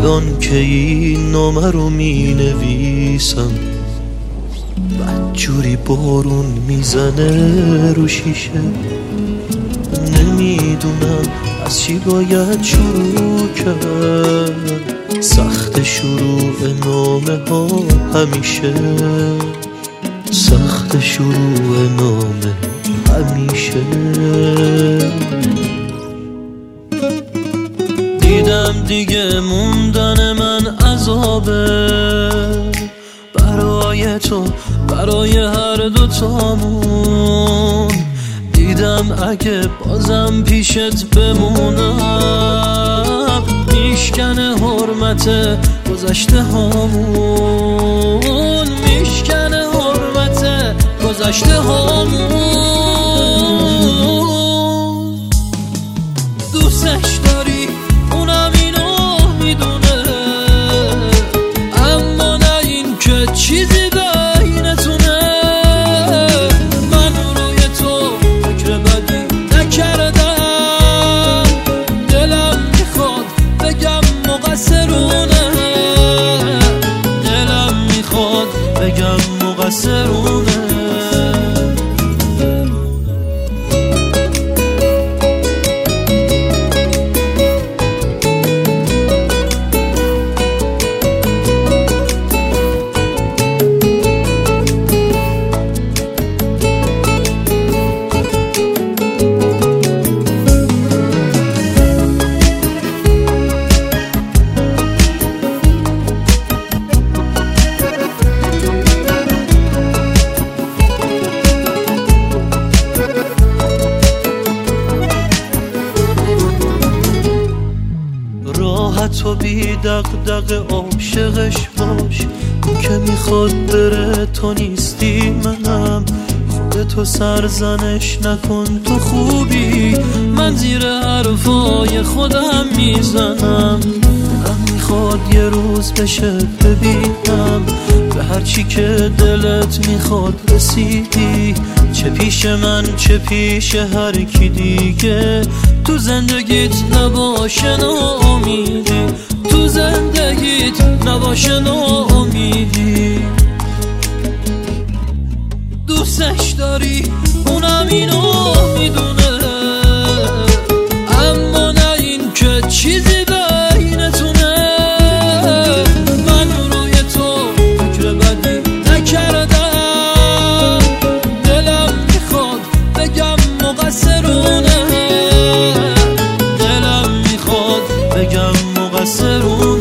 الان که این نامه رو می نویسم بدجوری بارون میزنه رو شیشه. نمیدونم از چی باید شروع کرد، سخت شروع نامه ها همیشه، سخت شروع نامه همیشه. دیدم دیگه موندن من عذابه برای تو، برای هر دوتامون. دیدم اگه بازم پیشت بمونم میشکنه حرمت گذشته هامون، میشکنه حرمت گذشته هامون. دوستش داری اونم اینو میدونه، اما نه این که چیزی بینتونه. من روی تو فکر بدی نکردم، دلم میخواد بگم مقصرونه، دلم میخواد بگم مقصرونه. تو بی دغدغه عاشقش باش، اون که میخواد بره تو نیستی منم. خودتو سرزنش نکن تو خوبی، من زیر حرفای خودم میزنم. دلم میخواد یه روز بشه ببینم به هرچی که دلت میخواد رسیدی، چه پیش من چه پیش هر کی دیگه. تو زندگیت نباشه ناامیدی، تو زندگیت نباشه ناامیدی. دوستش داری اونم اینو میدونه، اما نه این که چیزی بینتونه. من روی تو فکر بدی نکردم، دلم میخواد بگم مقصرونه، دلم میخواد بگم مقصرونه.